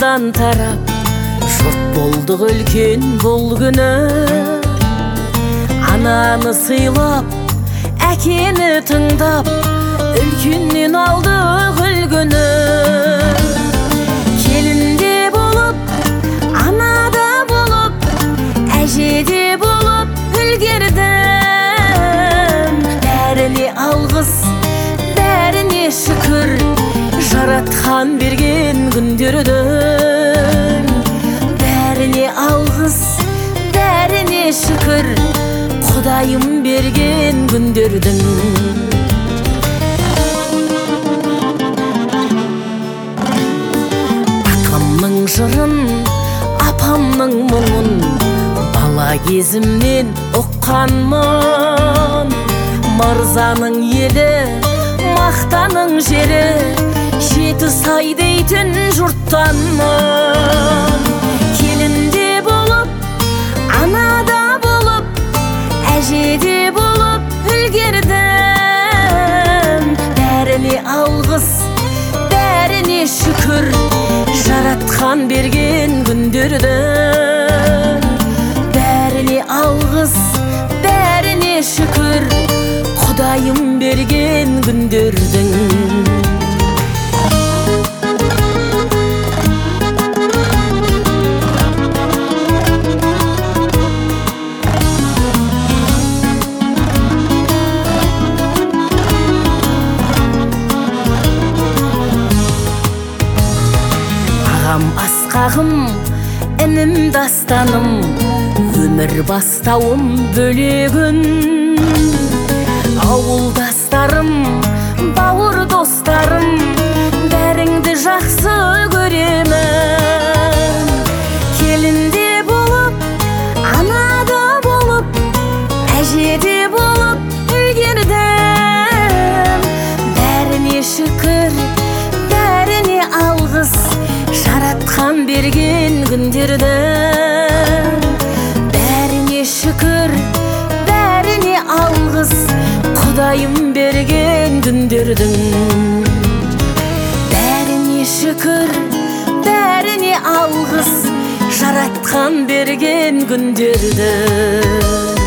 башымыздан тарап, жұрт болдық үлкен бұл күні. Ананы сыйлап, әкені тыңдап, үлкеннен алдық үлгіні. Келінде болып, анада болып, әжеде болып үлгердім. Бәріне алғыс, бәріне шүкір, жаратқан берген күндердің. Бәріне алғыс, бәріне шүкір, Құдайым берген күндердің. Атамның жырын, апамның мұңын бала кезімнен оққанмын. Мырзаның елі, мақтаның жері, жеті сай дейтін жұрттанмын. Келінде болып, анада болып, әжеде болып үлгердім. Бәріне алғыс, бәріне шүкір, жаратқан берген күндердің. Бәріне алғыс, бәріне шүкір, Құдайым берген күндердің. Ағам асқағым, інім дастаным, өмір бастауым бөлегін. Ауылдастарым, бауыр достарым, бәріңді жақсы көремін. Келінде болып, анада болып, әжеде болып үлгердім. Бәріне шүкір, бәріне алғыс, жаратқан берген күндердің. Бәріне шүкір, бәріне алғыс, Құдайым берген күндердің. Бәріне шүкір, бәріне алғыс, жаратқан берген күндердің.